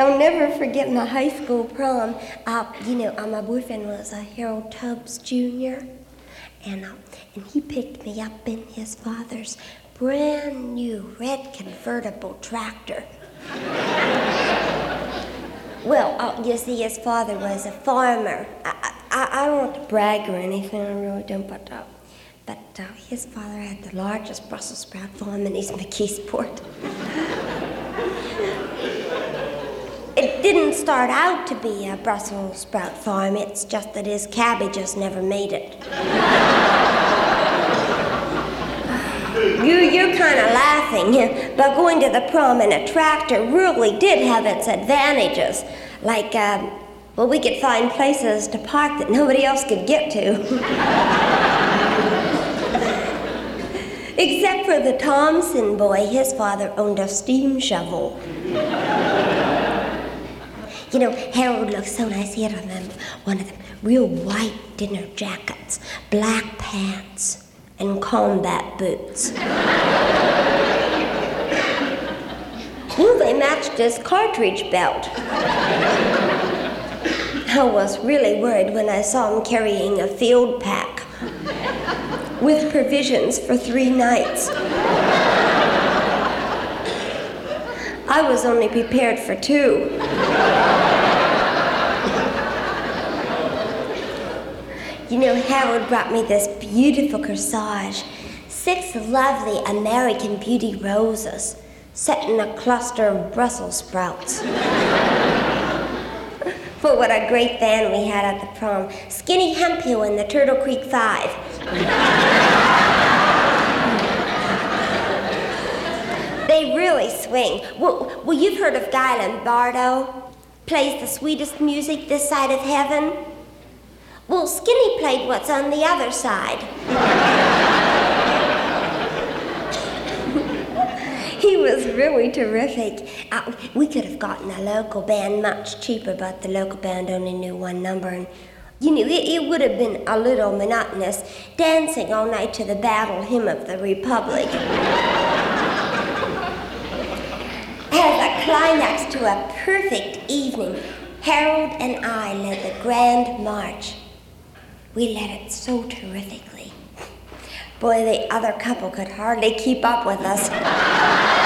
I'll never forget my high school prom. My boyfriend was Harold Tubbs Jr., and he picked me up in his father's brand new red convertible tractor. Well, you see, his father was a farmer. I don't want to brag or anything, I really don't, but his father had the largest Brussels sprout farm in East McKeesport. It didn't start out to be a Brussels sprout farm, it's just that his cabbages never made it. You're kind of laughing, but going to the prom in a tractor really did have its advantages. Like, we could find places to park that nobody else could get to. Except for the Thompson boy, his father owned a steam shovel. Harold looked so nice. He had one of them real white dinner jackets, black pants, and combat boots. They matched his cartridge belt. I was really worried when I saw him carrying a field pack with provisions for 3 nights. I was only prepared for 2. Harold brought me this beautiful corsage, 6 lovely American Beauty roses set in a cluster of Brussels sprouts. But what a great band we had at the prom. Skinny Hemphill and the Turtle Creek 5. They really swing. Well, you've heard of Guy Lombardo? Plays the sweetest music this side of heaven? Well, Skinny played what's on the other side. He was really terrific. We could have gotten a local band much cheaper, but the local band only knew 1 number, and it would have been a little monotonous, dancing all night to the Battle Hymn of the Republic. As a climax to a perfect evening, Harold and I led the Grand March. We led it so terrifically. Boy, the other couple could hardly keep up with us.